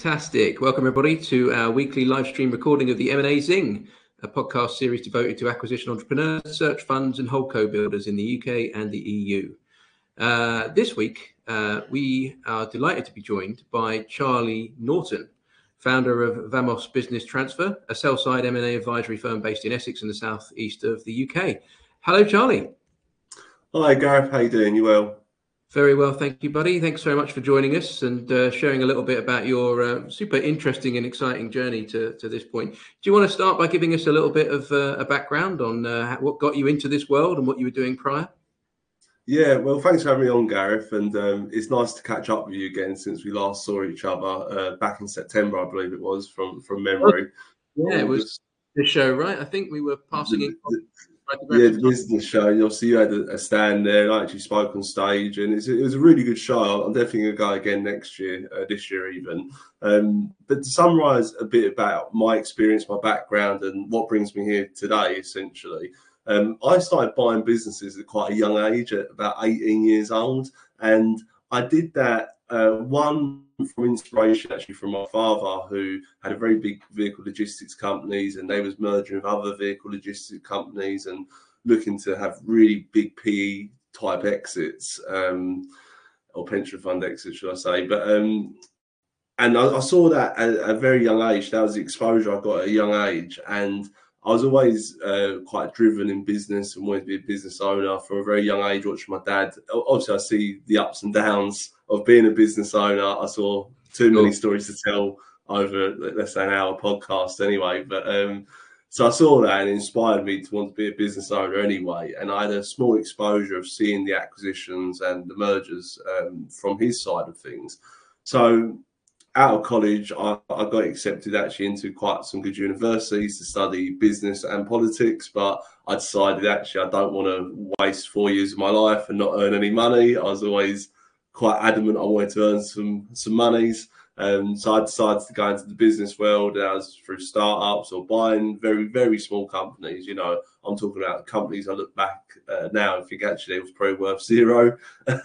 Fantastic. Welcome, everybody, to our weekly live stream recording of the M&A Zing, a podcast series devoted to acquisition entrepreneurs, search funds and holdco builders in the UK and the EU. This week, we are delighted to be joined by Charlie Norton, founder of Vamos Business Transfer, a sell-side M&A advisory firm based in Essex in the southeast of the UK. Hello, Charlie. Hi, Gareth. How you doing? You well? Very well, thank you, buddy. Thanks very much for joining us and sharing a little bit about your super interesting and exciting journey to this point. Do you want to start by giving us a little bit of a background on what got you into this world and what you were doing prior? Yeah, well, thanks for having me on, Gareth. And it's nice to catch up with you again since we last saw each other back in September, I believe it was, from memory. Yeah, it was the show, right? I think we were passing in. The business show. Obviously, you had a stand there, and I actually spoke on stage, and it was a really good show. I'm definitely going to go again next year, this year even. But to summarise a bit about my experience, my background, and what brings me here today, essentially, I started buying businesses at quite a young age, at about 18 years old, and I did that one from inspiration actually from my father, who had a very big vehicle logistics companies, and they was merging with other vehicle logistics companies and looking to have really big PE type exits, or pension fund exits, should I say. But and I saw that at a very young age. That was the exposure I got at a young age, and I was always quite driven in business and wanted to be a business owner from a very young age, watching my dad. Obviously, I see the ups and downs of being a business owner. I saw too many stories to tell over, let's say, an hour podcast anyway. But so I saw that and it inspired me to want to be a business owner anyway. And I had a small exposure of seeing the acquisitions and the mergers from his side of things. So out of college, I got accepted actually into quite some good universities to study business and politics, but I decided actually I don't want to waste 4 years of my life and not earn any money. I was always quite adamant I wanted to earn some monies. So I decided to go into the business world. I was through startups or buying very, very small companies. You know, I'm talking about companies I look back now and think actually it was probably worth zero.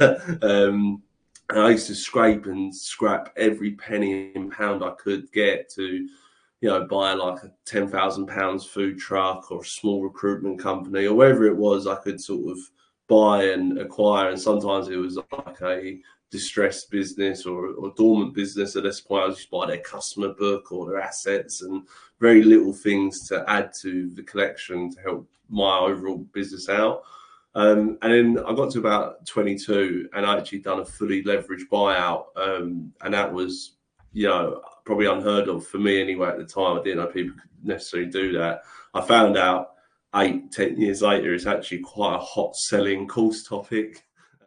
And I used to scrape and scrap every penny and pound I could get to, you know, buy like a £10,000 food truck or a small recruitment company or whatever it was I could sort of buy and acquire. And sometimes it was like a distressed business or dormant business. At this point, I was just buy their customer book or their assets and very little things to add to the collection to help my overall business out. And then I got to about 22 and I actually done a fully leveraged buyout. And that was, you know, probably unheard of for me anyway at the time. I didn't know people could necessarily do that. I found out 8-10 years later, it's actually quite a hot selling course topic.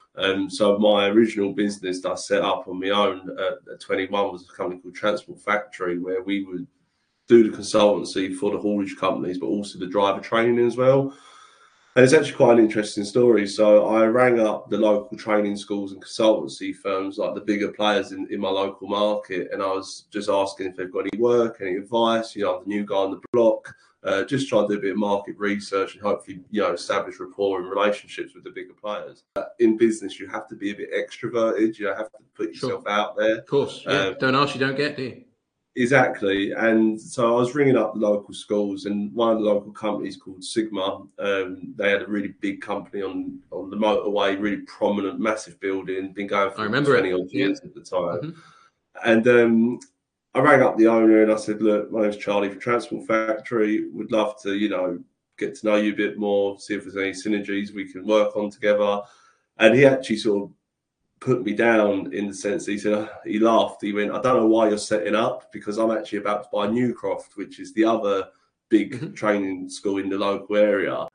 So my original business that I set up on my own at 21 was a company called Transport Factory, where we would do the consultancy for the haulage companies, but also the driver training as well. And it's actually quite an interesting story. So I rang up the local training schools and consultancy firms, like the bigger players in my local market. And I was just asking if they've got any work, any advice. You know, I'm the new guy on the block, just trying to do a bit of market research and hopefully, you know, establish rapport and relationships with the bigger players. In business, you have to be a bit extroverted. You have to put yourself out there. Of course. Yeah. Don't ask, you don't get, do you? Exactly. And so I was ringing up the local schools, and one of the local companies called Sigma, they had a really big company on the motorway, really prominent, massive building, been going for 20 odd years at the time. Mm-hmm. And I rang up the owner and I said, look, my name's Charlie from Transport Factory. Would love to, you know, get to know you a bit more, see if there's any synergies we can work on together. And he actually sort of put me down in the sense that he said, he laughed. He went, I don't know why you're setting up, because I'm actually about to buy Newcroft, which is the other big training school in the local area.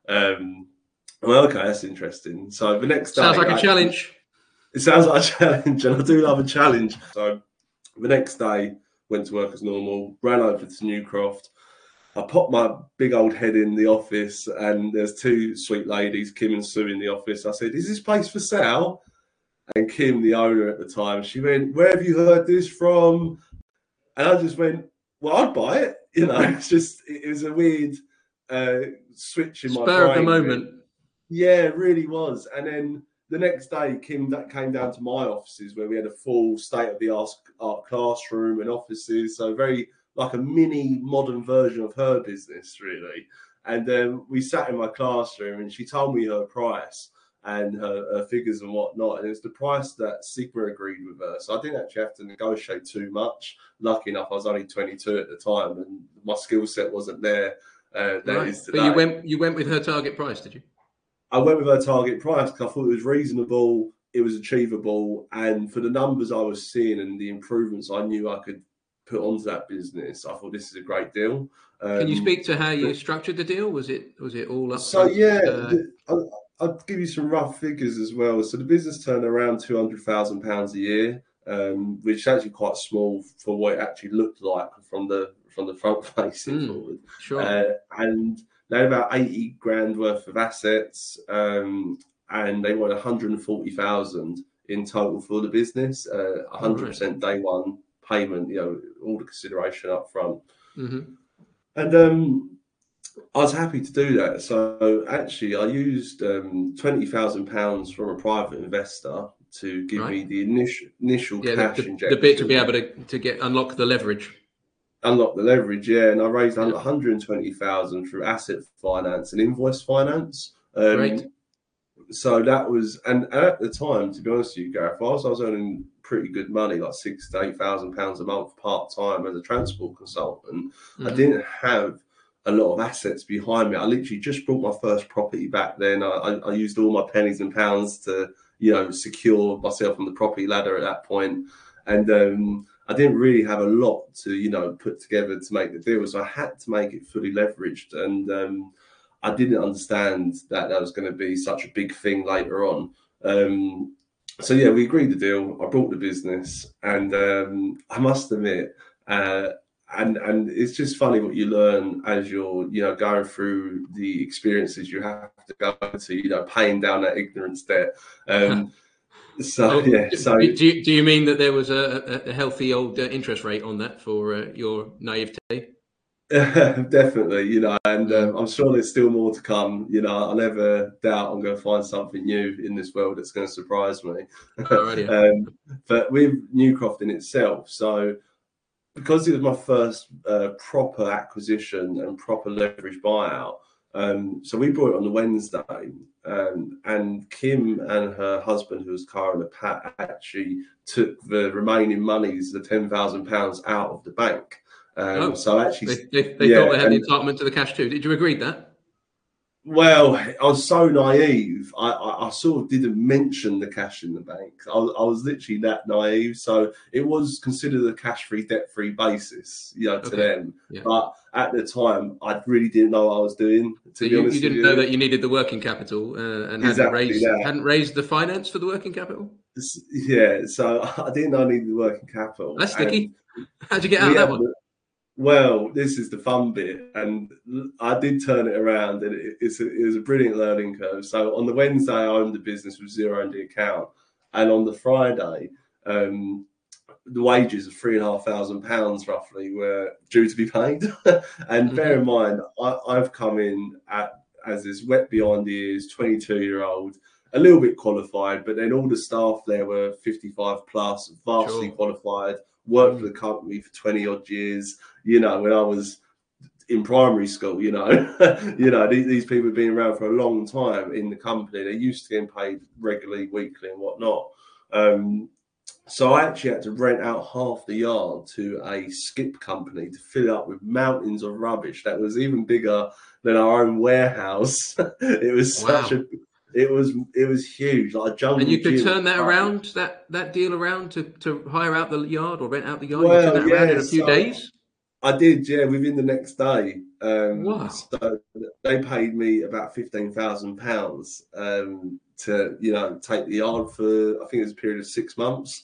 Well, okay, that's interesting. So the next day, sounds like a challenge. It sounds like a challenge, and I do love a challenge. So the next day, went to work as normal, ran over to Newcroft. I popped my big old head in the office, and there's two sweet ladies, Kim and Sue, in the office. I said, is this place for sale? And Kim, the owner at the time, she went, where have you heard this from? And I just went, well, I'd buy it. You know, it's just, it was a weird switch in my brain. Spur of the moment. Yeah, it really was. And then the next day, Kim came down to my offices where we had a full state-of-the-art classroom and offices. So very like a mini modern version of her business, really. And we sat in my classroom and she told me her price and her figures and whatnot. And it was the price that Sigma agreed with her. So I didn't actually have to negotiate too much. Lucky enough, I was only 22 at the time and my skill set wasn't there. That is today. But you went with her target price, did you? I went with her target price because I thought it was reasonable, it was achievable, and for the numbers I was seeing and the improvements I knew I could put onto that business, I thought this is a great deal. Can you speak to how you structured the deal? Was it all up? So I'll give you some rough figures as well. So the business turned around £200,000 a year, which is actually quite small for what it actually looked like from the front facing forward. Sure. And they had about 80 grand worth of assets, and they wanted 140,000 in total for the business. 100% day one payment, all the consideration up front. Mm-hmm. And I was happy to do that. So actually, I used £20,000 from a private investor to give me the initial cash injection. The bit to be able to unlock the leverage. Unlock the leverage, yeah, and I raised 120,000 through asset finance and invoice finance. Great. So that was, and at the time, to be honest with you, Gareth, I was earning pretty good money, like £6,000 to £8,000 a month part time as a transport consultant. Mm-hmm. I didn't have a lot of assets behind me. I literally just brought my first property back then. I used all my pennies and pounds to, secure myself on the property ladder at that point, and I didn't really have a lot to, put together to make the deal. So I had to make it fully leveraged. And I didn't understand that was going to be such a big thing later on. So yeah, we agreed the deal. I bought the business, and I must admit, and it's just funny what you learn as you're, going through the experiences you have to go to, paying down that ignorance debt. So do you mean that there was a healthy old interest rate on that for your naivete? Definitely, and I'm sure there's still more to come. I never doubt I'm going to find something new in this world that's going to surprise me. But with Newcroft in itself, so because it was my first proper acquisition and proper leverage buyout, so we brought it on the Wednesday, and Kim and her husband, who was Cara and Pat, actually took the remaining monies, the £10,000 out of the bank. So actually, they thought they had the entitlement to the cash too. Did you agree to that? Well, I was so naive. I sort of didn't mention the cash in the bank. I was literally that naive. So it was considered a cash-free, debt-free basis, to them. Yeah. But at the time, I really didn't know what I was doing. To be honest, you didn't know that you needed the working capital and hadn't raised the finance for the working capital. Yeah, so I didn't know I needed the working capital. That's sticky. How'd you get out of that one? Well, this is the fun bit, and I did turn it around, and it was a brilliant learning curve. So on the Wednesday, I owned the business with zero in the account, and on the Friday, the wages of £3,500 roughly were due to be paid. And bear in mind, I've come in as this wet behind the ears 22-year-old, a little bit qualified, but then all the staff there were 55 plus, vastly qualified. Worked for the company for 20 odd years, when I was in primary school, these people have been around for a long time in the company. They're used to getting paid regularly, weekly and whatnot. So I actually had to rent out half the yard to a skip company to fill it up with mountains of rubbish that was even bigger than our own warehouse. It was It was huge, like a jungle. And you could turn that around, that deal around to hire out the yard or rent out the yard. Well, you turned that around in a few days. I did, within the next day. Wow! So they paid me about £15,000 to take the yard for, I think it was a period of 6 months.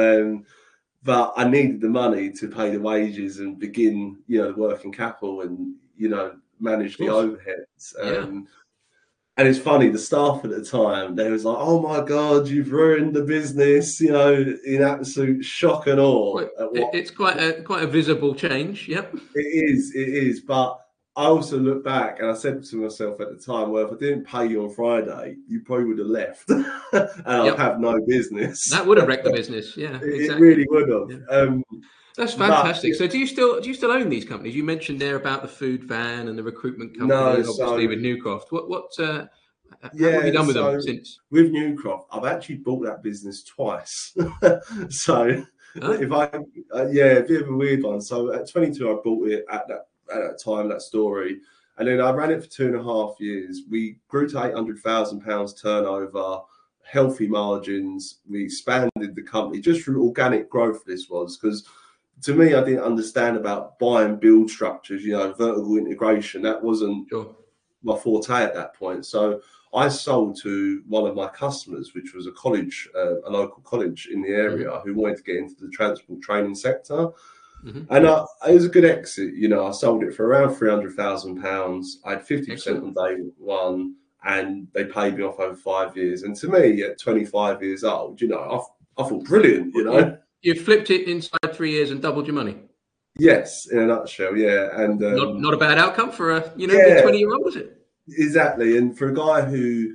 But I needed the money to pay the wages and begin, the working capital and manage the overheads. And it's funny, the staff at the time, they was like, "Oh my God, you've ruined the business," in absolute shock and awe. It's quite a visible change. Yep. It is. But I also look back and I said to myself at the time, well, if I didn't pay you on Friday, you probably would have left and I'd have no business. That would have wrecked the business. Yeah, It exactly. really would have. Yeah. That's fantastic. So do you still own these companies? You mentioned there about the food van and the recruitment company, obviously with Newcroft. How have you done with them since? With Newcroft, I've actually bought that business twice. So if a bit of a weird one. So at 22, I bought it at that time, that story. And then I ran it for 2.5 years. We grew to £800,000 turnover, healthy margins. We expanded the company just through organic growth. This was because, to me, I didn't understand about buy and build structures, vertical integration. That wasn't my forte at that point. So I sold to one of my customers, which was a college, a local college in the area, who wanted to get into the transport training sector. And it was a good exit. I sold it for around £300,000. I had 50% on day one, and they paid me off over 5 years. And to me, at 25 years old, I feel brilliant. You flipped it inside 3 years and doubled your money. Yes, in a nutshell, yeah. And not a bad outcome for a 20-year-old, was it? Exactly. And for a guy who,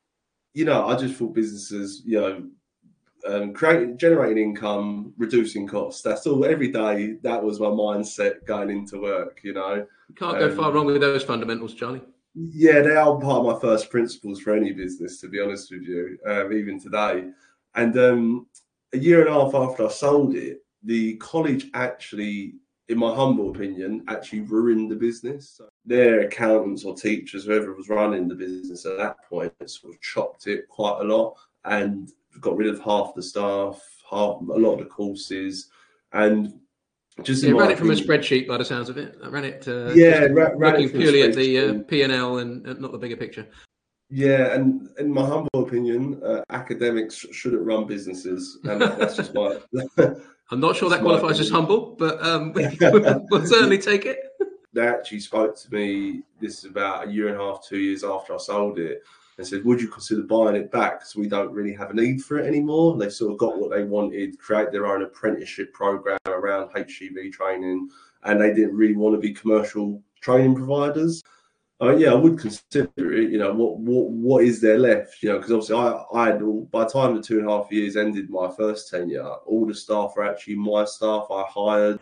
I just thought businesses, generating income, reducing costs. That's all. Every day, that was my mindset going into work. You can't go far wrong with those fundamentals, Charlie. Yeah, they are part of my first principles for any business, to be honest with you, even today. And a year and a half after I sold it, the college actually, in my humble opinion, actually ruined the business. So their accountants or teachers, whoever was running the business at that point, sort of chopped it quite a lot and got rid of half the staff, a lot of the courses, and just ran it from a spreadsheet by the sounds of it. I ran it looking purely at the P&L and not the bigger picture. Yeah, and in my humble opinion, academics shouldn't run businesses, and that's just my. I'm not sure that qualifies as humble, but we'll certainly take it. They actually spoke to me. This is about 1.5 years, 2 years after I sold it, and said, "Would you consider buying it back? Because we don't really have a need for it anymore." They sort of got what they wanted, create their own apprenticeship program around HGV training, and they didn't really want to be commercial training providers. I would consider it. What is there left? Because obviously I had by the time the 2.5 years ended, my first tenure, all the staff are actually my staff I hired.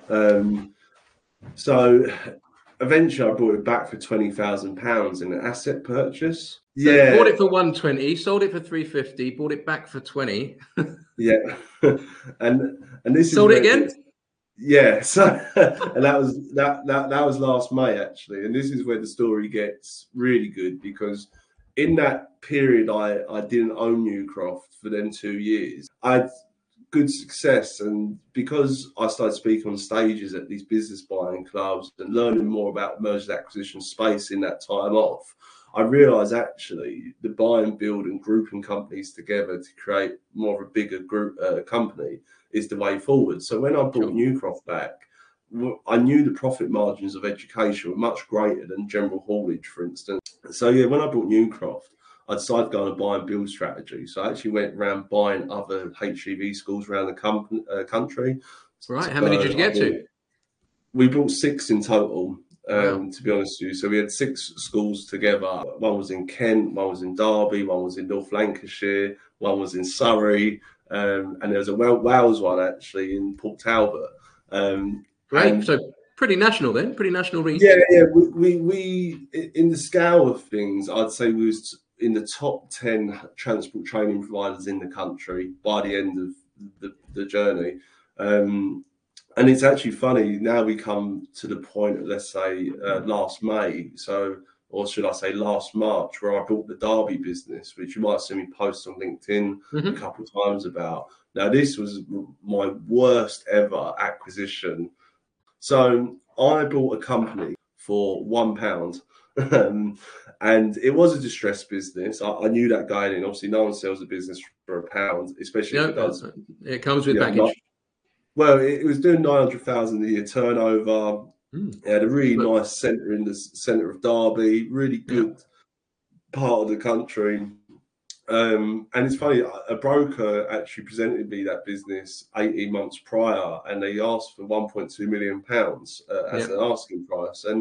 So eventually I brought it back for £20,000 in an asset purchase. So bought it for 120, sold it for 350, bought it back for 20. Yeah, and this sold it again. Yeah, so and that was last May actually, and this is where the story gets really good, because in that period I didn't own Newcroft for them 2 years. I had good success, and because I started speaking on stages at these business buying clubs and learning more about mergers and acquisition space in that time off, I realised actually the buy and build and grouping companies together to create more of a bigger group company is the way forward. So when I brought Newcroft back, I knew the profit margins of education were much greater than general haulage, for instance. So when I bought Newcroft, I decided to go on a buy and build strategy. So I actually went around buying other HGV schools around the country. Right. How many did you get to? We bought 6 in total. To be honest with you. So we had 6 schools together. One was in Kent, one was in Derby, one was in North Lancashire, one was in Surrey, and there was a Wales one actually in Port Talbot. Great. So pretty national then, pretty national reach. Yeah. We in the scale of things, I'd say we was in the top 10 transport training providers in the country by the end of the journey. And it's actually funny, now we come to the point of, let's say, last May, or should I say last March, where I bought the Derby business, which you might have seen me post on LinkedIn a couple of times about. Now, this was my worst ever acquisition. So I bought a company for £1, and it was a distressed business. I knew that going in. Obviously, no one sells a business for £1, especially if it does. It comes with package. Well, it was doing 900,000 a year turnover. It had a really nice centre in the centre of Derby, really good part of the country. And it's funny, a broker actually presented me that business 18 months prior, and they asked for £1.2 million as an asking price. And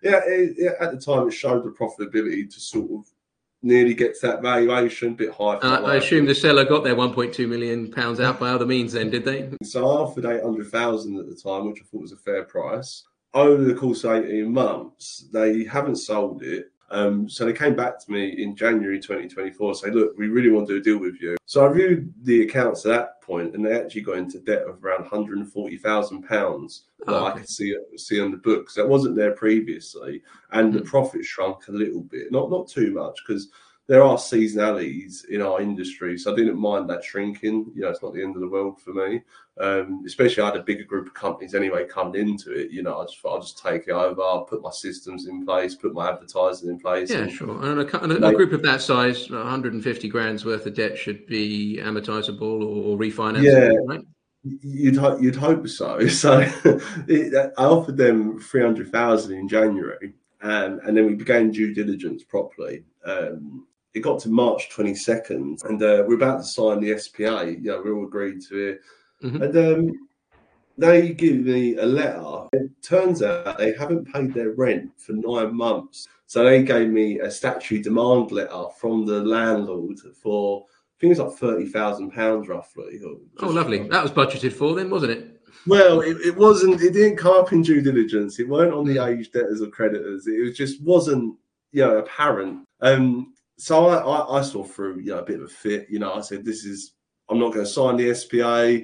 At the time it showed the profitability to sort of nearly get to that valuation, a bit high. I assume the seller got their £1.2 million out by other means then, did they? So I offered 800,000 at the time, which I thought was a fair price. Over the course of 18 months, they haven't sold it. So they came back to me in January 2024 saying, look, we really want to do a deal with you. So I reviewed the accounts at that point, and they actually got into debt of around £140,000 that I could see on the books. That wasn't there previously. And the profit shrunk a little bit, not too much, because there are seasonalities in our industry, so I didn't mind that shrinking. It's not the end of the world for me. Especially I had a bigger group of companies anyway coming into it. I'll just take it over, I'll put my systems in place, put my advertising in place. Yeah, sure. And a group of that size, 150 grand's worth of debt should be amortizable or refinanceable, right? You'd hope so. So I offered them 300,000 in January, and then we began due diligence properly. It got to March 22nd, and we're about to sign the SPA. We all agreed to it. And they give me a letter. It turns out they haven't paid their rent for 9 months. So they gave me a statutory demand letter from the landlord for, I think it's like £30,000 roughly. Oh, lovely. That was budgeted for then, wasn't it? Well, it wasn't. It didn't come up in due diligence. It weren't on the aged debtors or creditors. It just wasn't, apparent. So I saw through, a bit of a fit. I said, I'm not going to sign the SPA.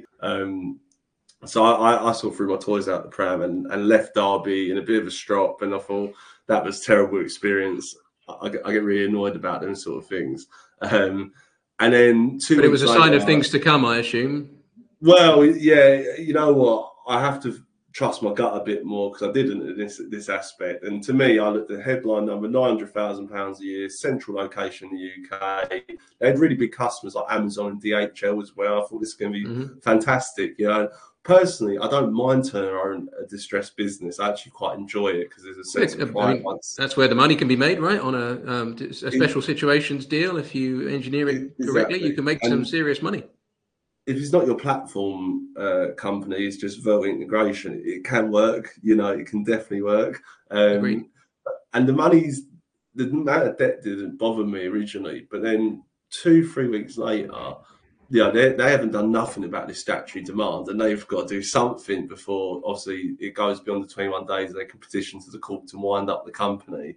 So I saw through my toys out the pram and left Derby in a bit of a strop. And I thought that was a terrible experience. I get really annoyed about them sort of things. And then But it was a sign of things to come, I assume. Well, yeah, you know what? I have to trust my gut a bit more because I didn't in this aspect. And to me, I looked at the headline number, £900,000 a year, central location in the UK. They had really big customers like Amazon and DHL as well. I thought this is going to be fantastic. Personally, I don't mind turning around a distressed business. I actually quite enjoy it because there's a sense of pride. That's where the money can be made, right? On a special situations deal. If you engineer it correctly, you can make some serious money. If it's not your platform company, it's just vertical integration. It can work, it can definitely work. Agreed. And the amount of debt didn't bother me originally, but then 2-3 weeks later, they haven't done nothing about this statutory demand, and they've got to do something before, obviously, it goes beyond the 21 days. They can petition to the court to wind up the company.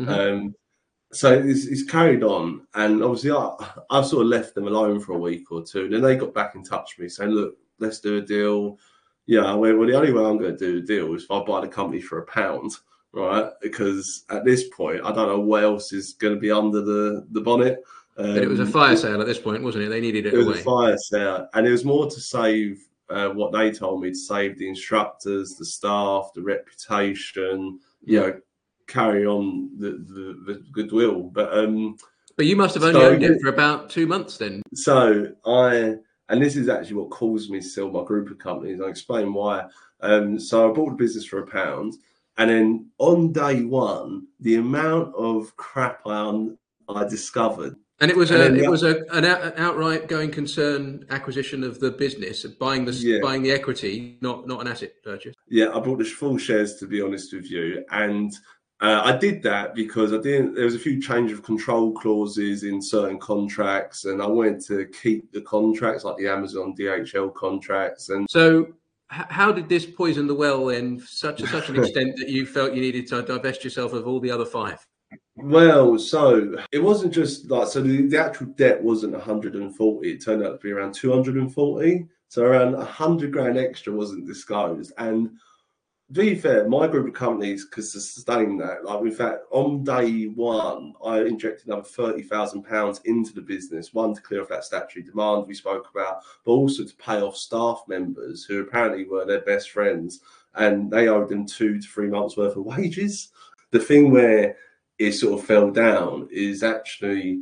So it's carried on, and obviously I've sort of left them alone for a week or two. Then they got back in touch with me saying, "Look, let's do a deal." Well, the only way I'm going to do the deal is if I buy the company for £1, right? Because at this point, I don't know what else is going to be under the bonnet. But it was a fire sale at this point, wasn't it? They needed it away. It was a fire sale, and it was more to save what they told me, to save the instructors, the staff, the reputation. Carry on the goodwill, but you must have only owned it for about 2 months then. So and this is actually what caused me to sell my group of companies. I'll explain why. So I bought the business for £1, and then on day one, the amount of crap I discovered. And it was an outright going concern acquisition of the business, buying the equity, not an asset purchase. Yeah, I bought the full shares, to be honest with you, and I did that because there was a few change of control clauses in certain contracts, and I wanted to keep the contracts, like the Amazon DHL contracts. And so, how did this poison the well then, such an extent that you felt you needed to divest yourself of all the other 5? Well, so it wasn't just like, so the actual debt wasn't 140. It turned out to be around 240. So around 100 grand extra wasn't disclosed. And to be fair, my group of companies could sustain that. Like, in fact, on day one, I injected another £30,000 into the business, one to clear off that statutory demand we spoke about, but also to pay off staff members who apparently were their best friends, and they owed them 2 to 3 months worth of wages. The thing where it sort of fell down is actually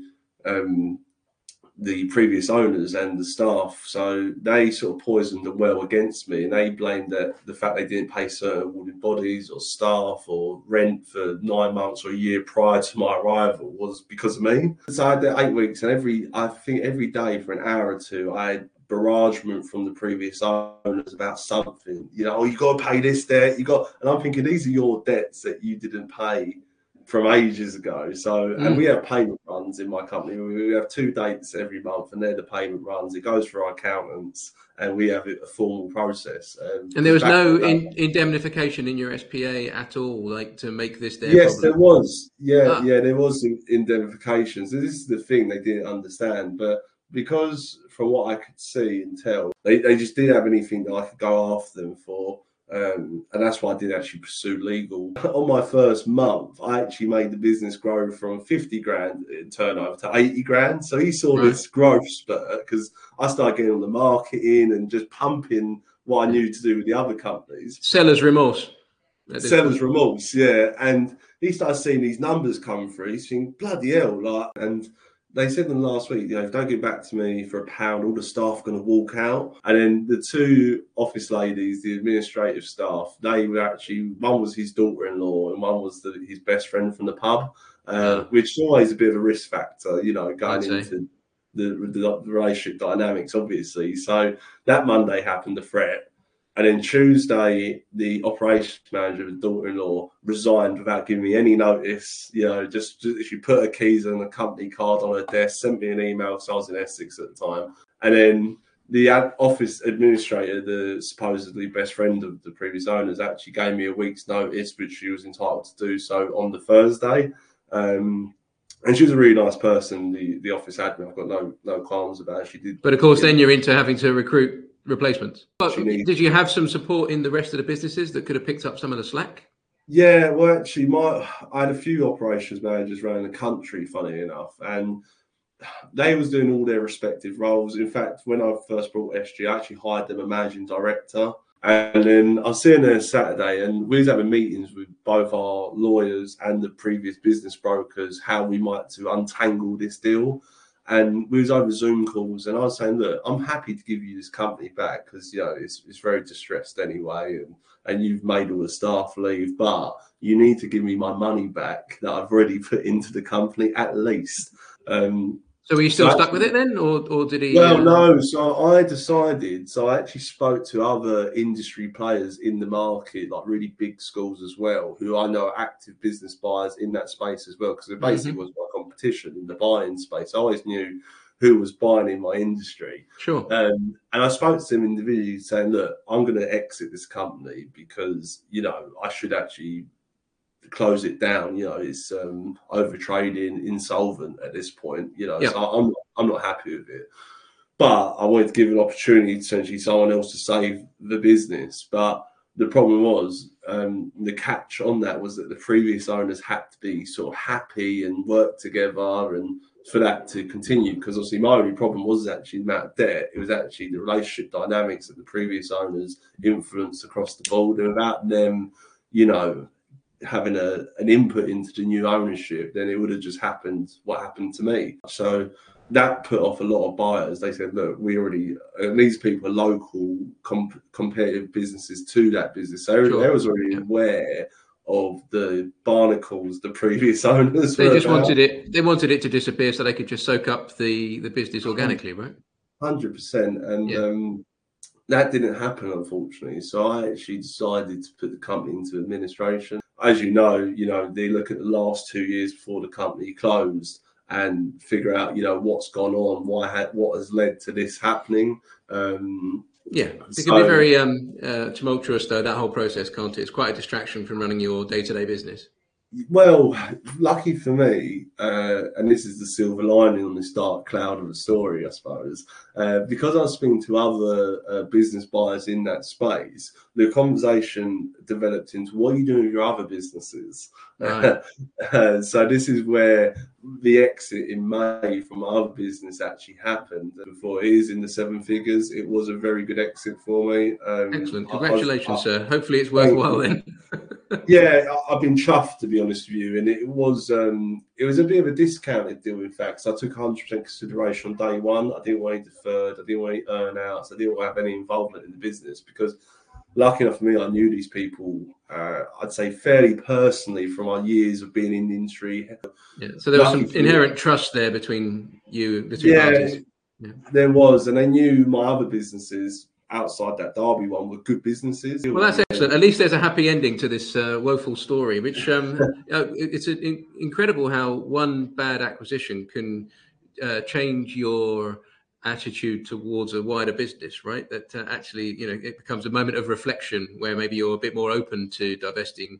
the previous owners and the staff. So they sort of poisoned the well against me, and they blamed the fact they didn't pay certain awarded bodies or staff or rent for 9 months or a year prior to my arrival was because of me. So I had 8 weeks, and every day for an hour or two, I had barragement from the previous owners about something. You know, oh, you got to pay this debt. And I'm thinking these are your debts that you didn't pay from ages ago. So, and we have payment runs in my company. We have 2 dates every month, and they're the payment runs. It goes through our accountants, and we have a formal process. And there was no indemnification in your SPA at all, like to make this their yes, problem? there was. Yeah, there was indemnification. So this is the thing they didn't understand, but because from what I could see and tell, they just didn't have anything that I could go after them for. And that's why I did actually pursue legal. On my first month, I actually made the business grow from 50 grand in turnover to 80 grand. So he saw this growth spurt because I started getting on the marketing and just pumping what I knew to do with the other companies. Seller's remorse. Seller's remorse, yeah. And he started seeing these numbers come through. He's thinking, bloody hell, like, and they said them last week, you know, if you don't get back to me for £1, all the staff are going to walk out. And then the 2 office ladies, the administrative staff, they were actually, one was his daughter-in-law and one was his best friend from the pub, which is always a bit of a risk factor, you know, going into the relationship dynamics, obviously. So that Monday happened, the threat. And then Tuesday, the operations manager, the daughter-in-law, resigned without giving me any notice. You know, just she put her keys and a company card on her desk, sent me an email. So I was in Essex at the time. And then the office administrator, the supposedly best friend of the previous owners, actually gave me a week's notice, which she was entitled to do so on the Thursday. And she was a really nice person, the office admin. I've got no qualms about her. She did. But of course, then you're into having to recruit replacements. But did you have some support in the rest of the businesses that could have picked up some of the slack? Yeah, well, actually, I had a few operations managers around the country, funny enough, and they was doing all their respective roles. In fact, when I first brought SG, I actually hired them a managing director. And then I was seeing there Saturday, and we was having meetings with both our lawyers and the previous business brokers, how we might to untangle this deal. And we was over Zoom calls, and I was saying, look, I'm happy to give you this company back because, you know, it's very distressed anyway, and you've made all the staff leave, but you need to give me my money back that I've already put into the company at least. So were you still stuck with it then, or did he? Well, no. So I decided. So I actually spoke to other industry players in the market, like really big schools as well, who I know are active business buyers in that space as well, because it basically was my competition in the buying space. I always knew who was buying in my industry. Sure. And I spoke to them individually, saying, "Look, I'm going to exit this company because, you know, I should actually close it down. You know, it's overtrading, insolvent at this point. You know, so I'm not happy with it. But I wanted to give an opportunity to essentially someone else to save the business. But the problem was the catch on that was that the previous owners had to be sort of happy and work together and for that to continue, because obviously my only problem wasn't actually the amount of debt, it was actually the relationship dynamics that the previous owners influenced across the board, and without them, you know, having an input into the new ownership, then it would have just happened what happened to me. So that put off a lot of buyers. They said, look, we already, and these people are local competitive businesses to that business, so they was already aware of the barnacles the previous owners. They just wanted it. They wanted it to disappear so they could just soak up the business organically, right? 100%, and that didn't happen, unfortunately. So I actually decided to put the company into administration. As you know, they look at the last 2 years before the company closed and figure out, what's gone on, what has led to this happening. It can be very tumultuous, though, that whole process, can't it? It's quite a distraction from running your day-to-day business. Well, lucky for me, and this is the silver lining on this dark cloud of a story, I suppose, because I was speaking to other business buyers in that space, the conversation developed into, what are you doing with your other businesses? Right. So this is where the exit in May from my other business actually happened. Before it is in the 7 figures, it was a very good exit for me. Excellent. Congratulations, sir. Hopefully it's worthwhile then. Yeah, I've been chuffed, to be honest with you, and it was a bit of a discounted deal, in fact. So I took 100% consideration on day one. I didn't want any deferred, I didn't want any earn-outs, I didn't want to have any involvement in the business, because lucky enough for me, I knew these people, I'd say fairly personally from our years of being in the industry. Yeah, so there was some inherent trust there between parties. there was, and they knew my other businesses outside that Derby one were good businesses. Well, that's excellent. At least there's a happy ending to this woeful story, which it's incredible how one bad acquisition can change your attitude towards a wider business, right? That actually, it becomes a moment of reflection where maybe you're a bit more open to divesting.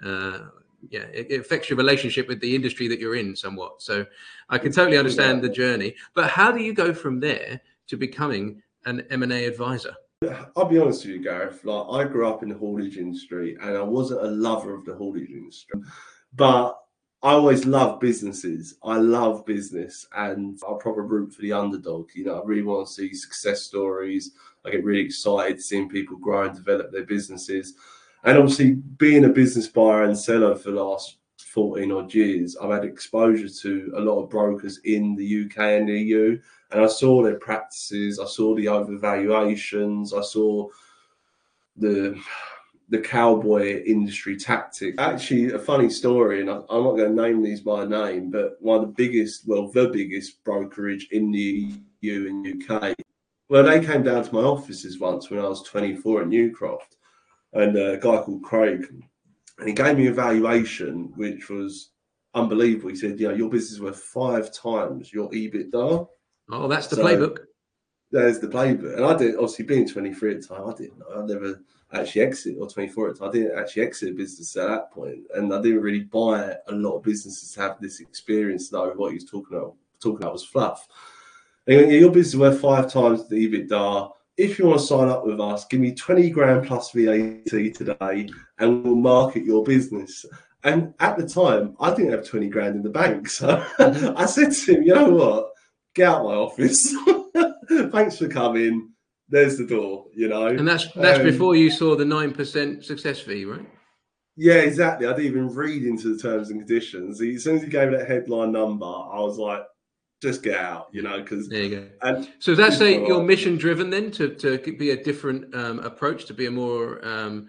It affects your relationship with the industry that you're in somewhat. So I can totally understand the journey. But how do you go from there to becoming an M&A advisor? I'll be honest with you, Gareth. Like, I grew up in the haulage industry, and I wasn't a lover of the haulage industry, but I always loved businesses. I love business, and I probably root for the underdog. I really want to see success stories. I get really excited seeing people grow and develop their businesses. And obviously, being a business buyer and seller for the last 14 odd years, I've had exposure to a lot of brokers in the UK and the EU, and I saw their practices. I saw the overvaluations. I saw the cowboy industry tactic. Actually, a funny story, and I'm not going to name these by name, but one of the biggest brokerage in the EU and UK. Well, they came down to my offices once when I was 24 at Newcroft, and a guy called Craig, and he gave me a valuation which was unbelievable. He said, your business is worth 5 times your EBITDA. Oh, that's the playbook. There's the playbook. And I did, obviously being 23 at the time, I didn't know. I never actually exited, or 24 at the time, I didn't actually exit a business at that point. And I didn't really buy a lot of businesses to have this experience, though what he was talking about was fluff. And your business is worth 5 times the EBITDA. If you want to sign up with us, give me 20 grand plus VAT today, and we'll market your business. And at the time, I didn't have 20 grand in the bank. So I said to him, you know what? Get out of my office. Thanks for coming. There's the door, And that's before you saw the 9% success fee, right? Yeah, exactly. I didn't even read into the terms and conditions. As soon as he gave that headline number, I was like, just get out, because there you go. So that's you're mission driven then to be a different approach, to be a more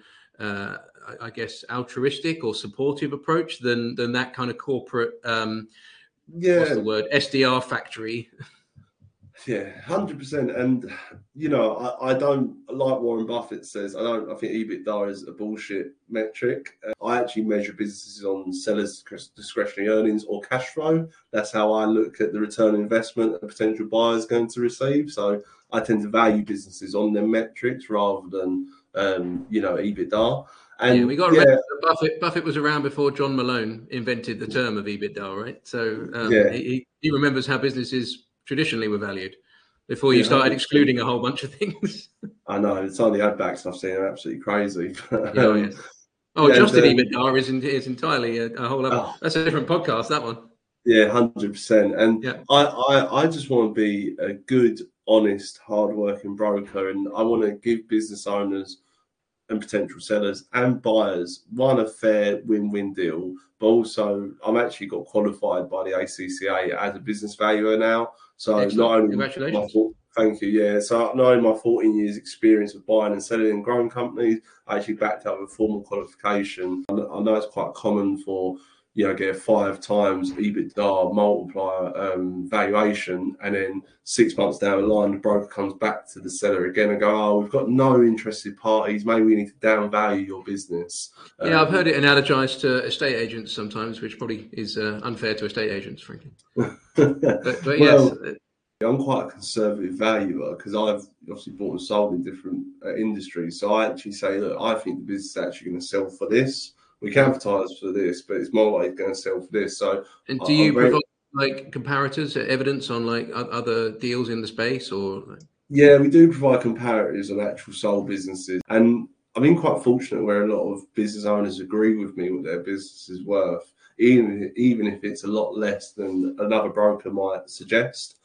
I guess altruistic or supportive approach than that kind of corporate what's the word, SDR factory. Yeah, 100%. And I don't, like Warren Buffett says, I think EBITDA is a bullshit metric. I actually measure businesses on sellers' discretionary earnings or cash flow. That's how I look at the return on investment a potential buyer is going to receive. So I tend to value businesses on their metrics rather than EBITDA. And we got to remember that Buffett was around before John Malone invented the term of EBITDA, right? So he remembers how businesses traditionally were valued before you started excluding a whole bunch of things. I know. Some of the ad backs I've seen are absolutely crazy. Adjusted EBITDA is entirely a whole other. That's a different podcast, that one. Yeah, 100%. And I just want to be a good, honest, hardworking broker, and I want to give business owners and potential sellers and buyers a fair win-win deal. But also, I'm actually got qualified by the ACCA as a business valuer now. So excellent. Not only congratulations. Thank you. Yeah. So not only my 14 years experience of buying and selling and growing companies, I actually backed up with a formal qualification. I know it's quite common for get a 5 times EBITDA multiplier valuation, and then 6 months down the line, the broker comes back to the seller again and go, "Oh, we've got no interested parties. Maybe we need to downvalue your business." I've heard it analogized to estate agents sometimes, which probably is unfair to estate agents, frankly. but yes. I'm quite a conservative valuer because I've obviously bought and sold in different industries. So I actually say, look, I think the business is actually going to sell for this. We can advertise for this, but it's more like going to sell for this. So, and do you provide like comparators, evidence on like other deals in the space, or? Yeah, we do provide comparators on actual sold businesses, and I've been quite fortunate where a lot of business owners agree with me what their business is worth, even if it's a lot less than another broker might suggest.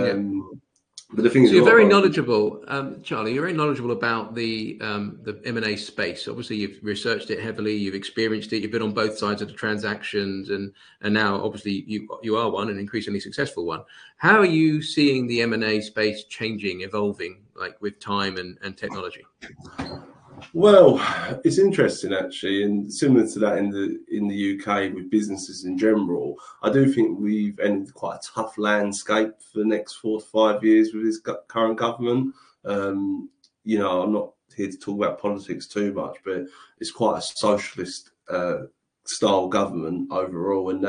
But the thing is, you're very knowledgeable, Charlie. You're very knowledgeable about the M&A space. Obviously, you've researched it heavily. You've experienced it. You've been on both sides of the transactions, and now, obviously, you are one, an increasingly successful one. How are you seeing the M&A space changing, evolving, like with time and technology? Well, it's interesting actually, and similar to that in the UK with businesses in general. I do think we've entered quite a tough landscape for the next 4 to 5 years with this current government. Um, I'm not here to talk about politics too much, but it's quite a socialist style government overall, and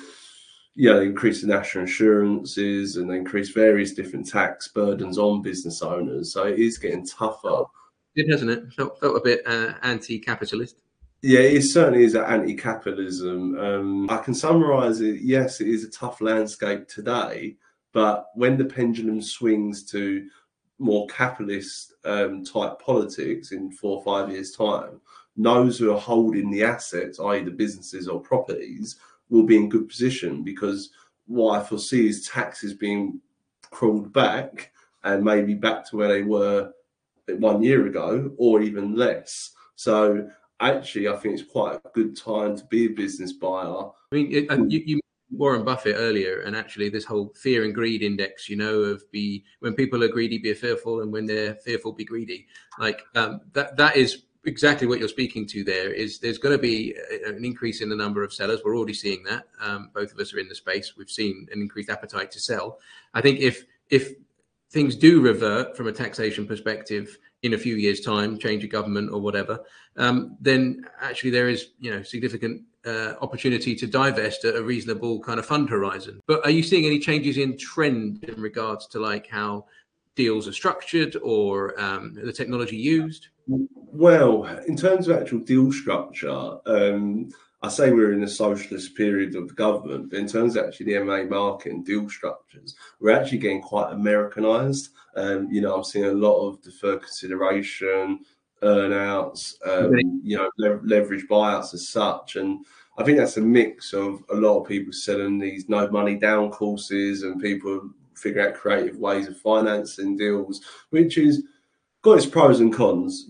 they increase the national insurances and they increase various different tax burdens on business owners. So it is getting tougher. It hasn't it? Felt a bit anti-capitalist. Yeah, it certainly is anti-capitalism. I can summarise it. Yes, it is a tough landscape today, but when the pendulum swings to more capitalist type politics in 4 or 5 years' time, those who are holding the assets, i.e., the businesses or properties, will be in good position, because what I foresee is taxes being crawled back and maybe back to where they were 1 year ago or even less. So actually, I think it's quite a good time to be a business buyer. I mean, you mentioned Warren Buffett earlier, and actually this whole fear and greed index, when people are greedy, be fearful, and when they're fearful, be greedy. That is exactly what you're speaking to there. Is there's going to be an increase in the number of sellers. We're already seeing that. Both of us are in the space. We've seen an increased appetite to sell. I think if things do revert from a taxation perspective in a few years' time, change of government or whatever, then actually there is significant opportunity to divest at a reasonable kind of fund horizon. But are you seeing any changes in trend in regards to how deals are structured or the technology used? Well, in terms of actual deal structure, I say we're in a socialist period of the government, but in terms of actually the M&A market and deal structures, we're actually getting quite Americanized. I'm seeing a lot of deferred consideration, earnouts, leverage buyouts as such. And I think that's a mix of a lot of people selling these no money down courses and people figuring out creative ways of financing deals, which is got its pros and cons.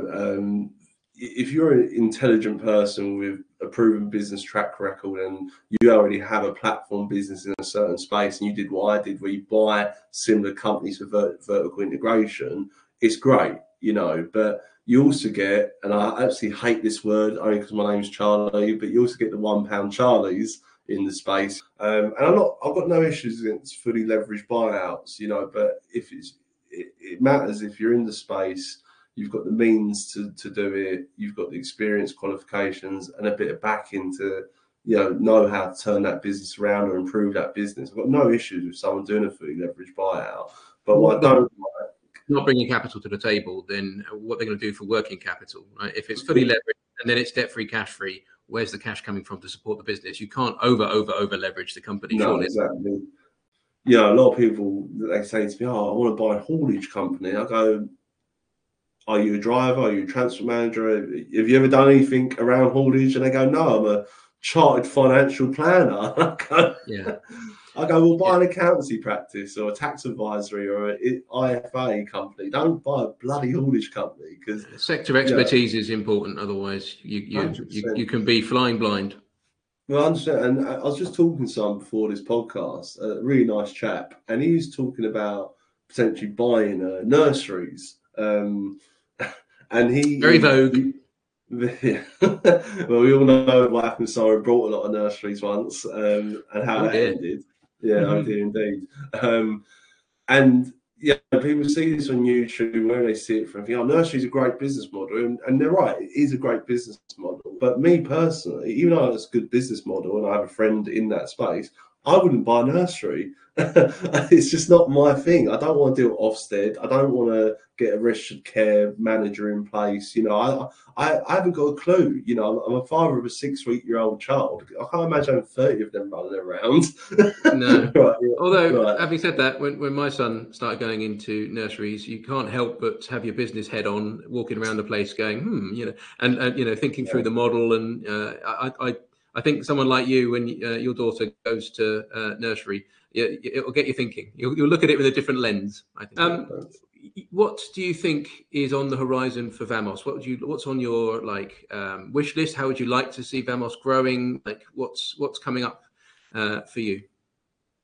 If you're an intelligent person with a proven business track record and you already have a platform business in a certain space, and you did what I did, where you buy similar companies for vertical integration, it's great, but you also get, and I actually hate this word only because my name's Charlie, but you also get the £1 Charlies in the space. And I've got no issues against fully leveraged buyouts, but it matters if you're in the space, you've got the means to do it, you've got the experience, qualifications, and a bit of backing to know how to turn that business around or improve that business. I've got no issues with someone doing a fully leveraged buyout, but what I don't like, not bringing capital to the table, then what they're going to do for working capital, right? If it's fully leveraged and then it's debt-free, cash-free, where's the cash coming from to support the business? You can't over leverage the company. No, surely. Exactly. A lot of people, they say to me, "Oh, I want to buy a haulage company." I go, "Are you a driver? Are you a transport manager? Have you ever done anything around haulage?" And they go, "No, I'm a chartered financial planner." I go, "Well, buy an accountancy practice or a tax advisory or an IFA company. Don't buy a bloody haulage company." Because sector expertise is important. Otherwise, you can be flying blind. Well, I understand. And I was just talking to someone before this podcast, a really nice chap, and he was talking about potentially buying nurseries. And he very vogue. Well, we all know what happened. Someone brought a lot of nurseries once, and how that ended. Yeah, oh dear, indeed. And people see this on YouTube, where they see it from, nursery's a great business model, and they're right, it is a great business model. But me personally, even though it's a good business model, and I have a friend in that space, I wouldn't buy a nursery. It's just not my thing. I don't want to do Ofsted. I don't want to get a registered care manager in place. I haven't got a clue. I'm a father of a 6-week-old child. I can't imagine 30 of them running around. No. Although, having said that, when my son started going into nurseries, you can't help but have your business head on, walking around the place going, and thinking through the model. And I think someone like you, when your daughter goes to nursery, it'll get you thinking. You'll look at it with a different lens, I think. What do you think is on the horizon for Vamos? What's on your wish list? How would you like to see Vamos growing? What's coming up for you?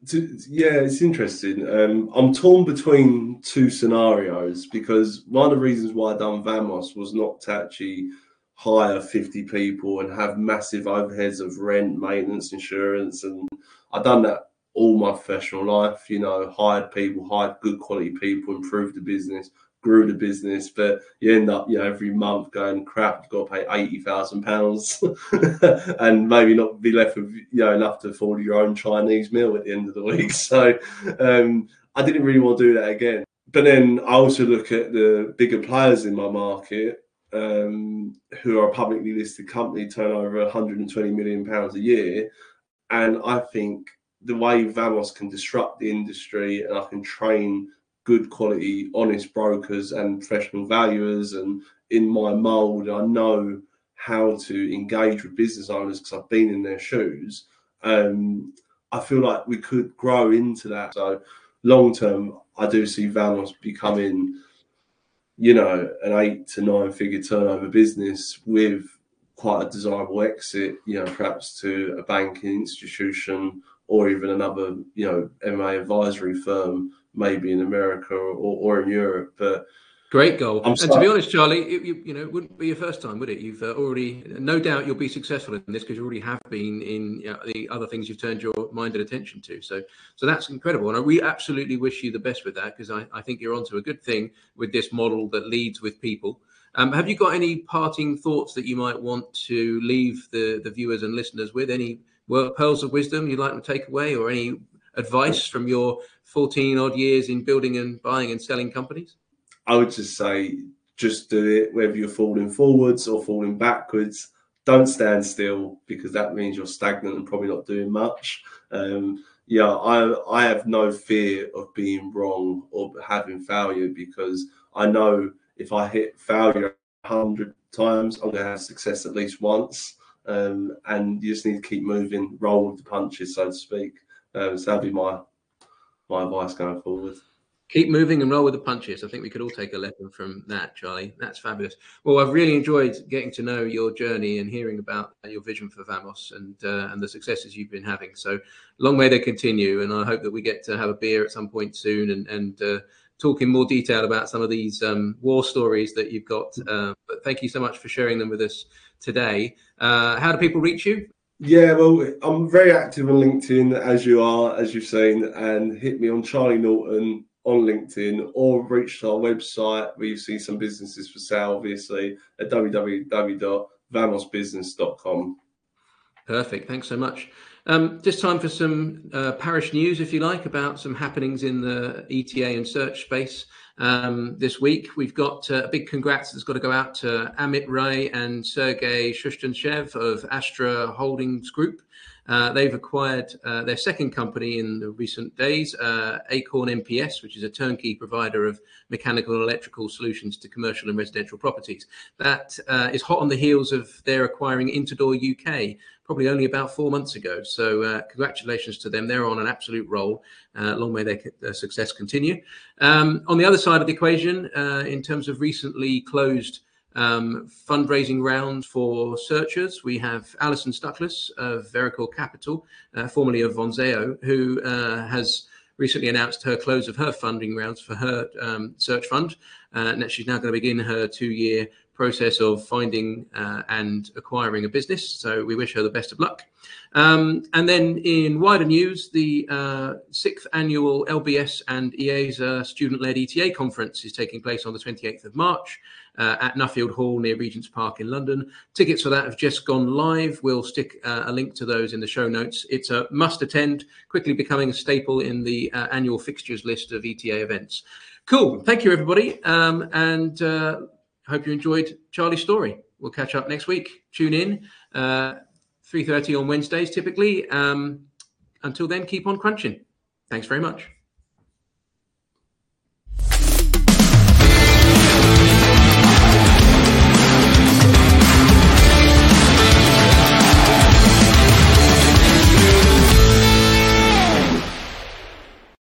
Yeah, it's interesting. I'm torn between two scenarios because one of the reasons why I done Vamos was not to actually hire 50 people and have massive overheads of rent, maintenance, insurance, and I've done that all my professional life. You know, hired people, hired good quality people, improved the business, grew the business, but you end up, every month going, crap, you've got to pay £80,000 and maybe not be left with, enough to afford your own Chinese meal at the end of the week. So I didn't really want to do that again. But then I also look at the bigger players in my market who are a publicly listed company, turn over £120 million a year. And I think the way Vamos can disrupt the industry, and I can train good quality, honest brokers and professional valuers, and in my mold, I know how to engage with business owners because I've been in their shoes. I feel like we could grow into that. So long term, I do see Vamos becoming, an 8 to 9 figure turnover business with quite a desirable exit, perhaps to a banking institution or even another, M&A advisory firm, maybe in America or in Europe. But great goal. And to be honest, Charlie, it wouldn't be your first time, would it? You've already, no doubt, you'll be successful in this because you already have been in the other things you've turned your mind and attention to. So that's incredible, and we absolutely wish you the best with that because I think you're onto a good thing with this model that leads with people. Have you got any parting thoughts that you might want to leave the viewers and listeners with? Any pearls of wisdom you'd like to take away, or any advice from your 14 odd years in building and buying and selling companies? I would just say, just do it, whether you're falling forwards or falling backwards. Don't stand still because that means you're stagnant and probably not doing much. I have no fear of being wrong or having failure because I know if I hit failure 100 times, I'm going to have success at least once. And you just need to keep moving, roll with the punches, so to speak. So that'd be my advice going forward. Keep moving and roll with the punches. I think we could all take a lesson from that, Charlie. That's fabulous. Well, I've really enjoyed getting to know your journey and hearing about your vision for Vamos and the successes you've been having. So long may they continue. And I hope that we get to have a beer at some point soon and talk in more detail about some of these war stories that you've got. But thank you so much for sharing them with us today. How do people reach you? Yeah, well, I'm very active on LinkedIn, as you are, as you've seen, and hit me on Charlie Norton on LinkedIn, or reach our website where you see some businesses for sale, obviously, at www.vamosbusiness.com. Perfect. Thanks so much. Just time for some parish news, if you like, about some happenings in the ETA and search space. This week, we've got a big congrats that's got to go out to Amit Ray and Sergei Shushtanshev of Astra Holdings Group. They've acquired their second company in the recent days, Acorn MPS, which is a turnkey provider of mechanical and electrical solutions to commercial and residential properties. That is hot on the heels of their acquiring Interdoor UK, probably only about 4 months ago. So congratulations to them. They're on an absolute roll. Long may their success continue. On the other side of the equation, in terms of recently closed fundraising round for searchers, we have Alison Stuckless of Vericor Capital, formerly of Vonzeo, who has recently announced her close of her funding rounds for her search fund. And she's now going to begin her 2-year process of finding and acquiring a business. So we wish her the best of luck. And then in wider news, the 6th annual LBS and EASA student-led ETA conference is taking place on the 28th of March at Nuffield Hall near Regent's Park in London. Tickets for that have just gone live. We'll stick a link to those in the show notes. It's a must attend, quickly becoming a staple in the annual fixtures list of ETA events. Cool. Thank you, everybody. And hope you enjoyed Charlie's story. We'll catch up next week. Tune in, 3:30 on Wednesdays, typically. Until then, keep on crunching. Thanks very much.